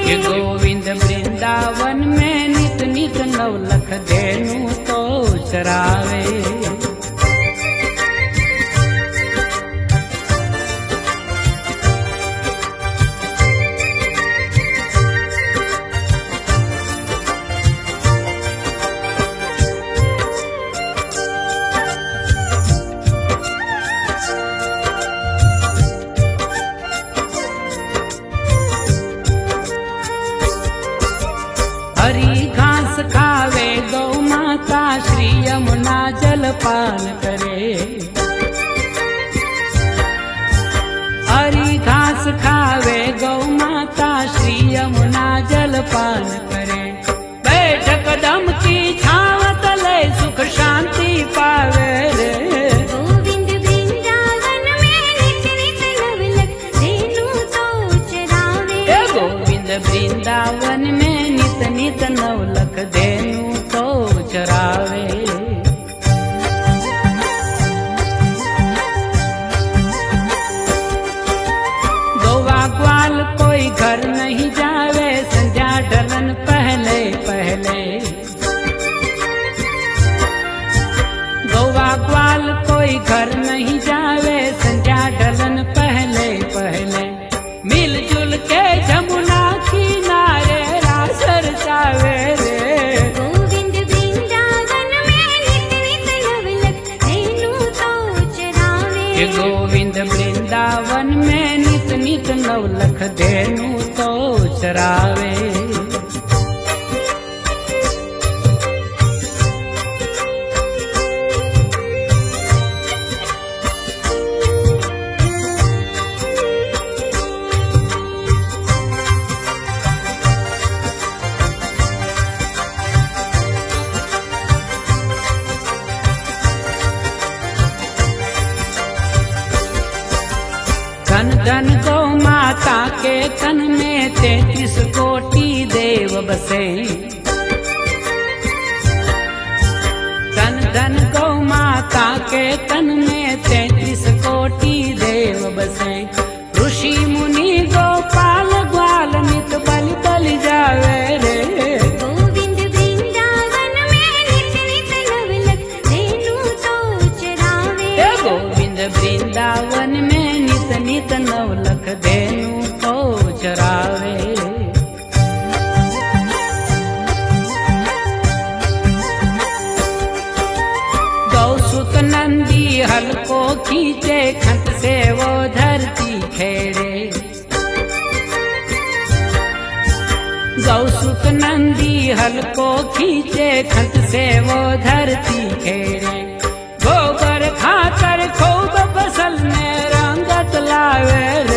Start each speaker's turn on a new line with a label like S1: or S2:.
S1: ये गोविंद वृंदावन में नित नित नवलख धेनु तो चरावे। हरी घास खावे गौ माता श्री यमुना जलपान करे। हरी घास खावे गौ माता श्री यमुना जलपान करे। बैठ कदम की छाव तले सुख शांति पावे रे।
S2: गोविंद वृंदावन में नित नित नवलख धेनु तो चरावे।
S1: गोविंद वृंदावन में नित नवलख धेनु तो चरावे। गौवा ग्वाल कोई घर नहीं जावे संध्या ढलन पहले पहले। गौवा ग्वाल कोई घर नहीं जावे संध्या ढलन पहले पहले। मिलजुल के जमुना किनारे सरसावे रे।
S2: गोविंद वृंदावन में नित नित नवलख धेनु तो चरावे।
S1: गोविंद वृंदावन में नित नित नवलख धेनु तो चरावे। धन धन गौ माता के तन में 33 कोटि देव बसे। धन धन गौ माता के तन में 33 कोटि देव बसे। ऋषि मुनि गोपाल ग्वाल नित बलि बलि जावे रे।
S2: गोविंद वृंदावन में नित नित नवलख धेनु तो चरावे।
S1: गोविंद वृंदावन में नित नवलख धेनु तो चरावे। गौसुत नंदी हल को खींचे खंत से वो धरती खेड़े। गौसुत नंदी हल को खींचे खंत से वो धरती खेड़े। गोबर खाकर खूब फसल में रंगत लावे रे।